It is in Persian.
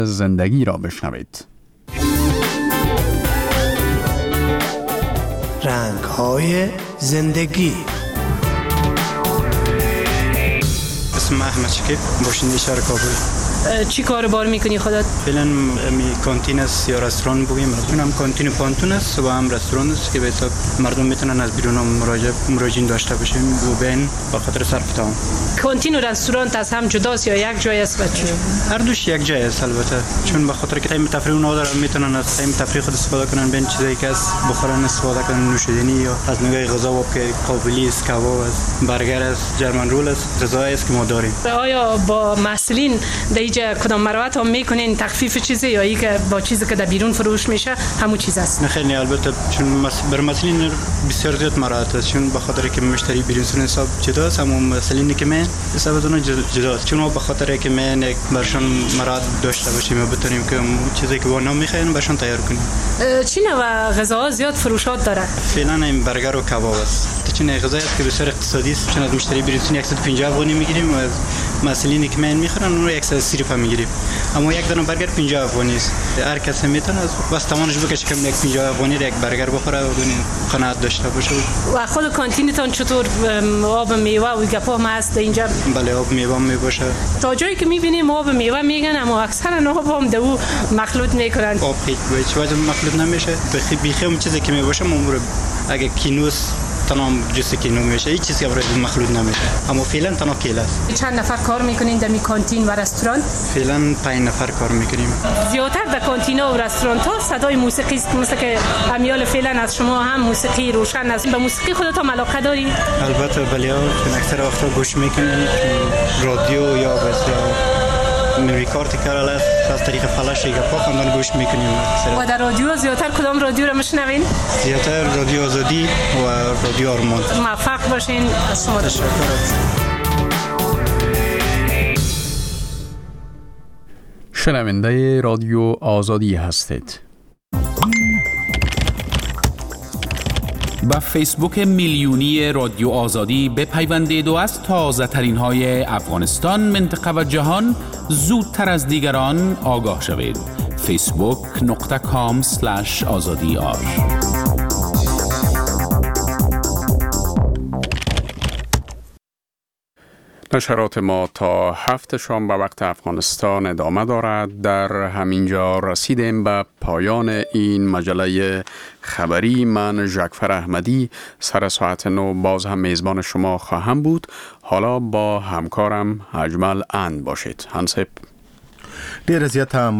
زندگی را بشنوید. رنگ‌های زندگی. اسم احمد شکیب، باشنده شهر کابل. چی کار بار میکنی خودت؟ فعلا کانتین است یا رستوران بگیم، هم کانتین و پانتون است و هم رستوران است که به حساب مردم میتونن از بیرون مراجعین داشته باشیم و بین با خاطر صرف تمام. کانتین و رستوران از هم جداست یا یک جای است بچه؟ هر دوش یک جای است البته، چون به خاطر که تایم تفریح اونها دارن میتونن از تایم تفریح خود استفاده کنن، بین چیزایی که از بخورن استفاده کنن، نوشیدنی یا از نوع غذا و که قابلی است، کباب است، برگر است، جرمن رول است، غذایی است که ما داریم. آیا با مسئولین اینجا کدام مراحل هم میکنین تخفیف چیزی یا ای که با چیزی که در بیرون فروش میشه همون چیز است؟ نه خیلی، البته چون بر مسئولین بسیار زیاد مراحل است، چون به خاطر که مشتری بیرون حساب جدا است، اما مسئولینی که من حسابتون جدا است، چون ما به خاطر که من یک برشان مراحل داشته باشیم و بتونیم که چیزی که اونا میخواین برشان تیار کنیم. چی نوع غذاها زیاد فروشات داره؟ فعلا این برگر و کباب است. چون غذایی است که بسیار اقتصادی است، چون از مشتری بیرون 150 افغانی میگیریم و از مسئولینی که من میخورن اون رو 130 میگیریم. اما یک دانه برگر 50 افغانی است. هر کسی میتونه بس توانش بکشه که یک 50 افغانی یک برگر بخوره و قناعت داشته باشه. و خود کانتینتون چطور آب میوه و گپا هم هست اینجا؟ بله، آب میوه میباشه. تا جایی که میبینیم آب میوه میگن، اما اکثرا آب هم دو مخلوط میکنن. آب هیچ وجه مخلوط نمیشه. بیخی اون چیزی که میباشه ممر اگه کینوس تمام جوس کینو میشه، هیچ چیزی برای مخلوط نمیشه. اما فعلا تنها کیل است. چند نفر کار میکنین در می کانتین و رستوران؟ فعلا 5 نفر کار میکنیم. زیادتر در کانتینا و رستوران ها صدای موسیقی است، مثل که امیال فعلا از شما هم موسیقی روشن است. به موسیقی خودتون علاقه داری؟ البته بله، چون اکثر وقتا گوش میکنیم رادیو یا میوزیک کارت کارال است، از طریق فلاش گپا خواندن گوش میکنیم. و در رادیو زیادتر کدام رادیو رو میشنوین؟ زیادتر رادیو آزادی و رادیو آرمان. موفق باشین. از شما تشکر. شنونده رادیو آزادی هستید. با فیسبوک میلیونی رادیو آزادی بپیوندید و از تازه ترین های افغانستان، منطقه و جهان زودتر از دیگران آگاه شوید. facebook.com/azadi. نشرات ما تا 7 شام به وقت افغانستان ادامه دارد. در همینجا رسیدیم به پایان این مجله خبری. من ژکفر احمدی سر ساعت 9 باز هم میزبان شما خواهم بود. حالا با همکارم اجمل اند باشید. هنسپ ډیر زیات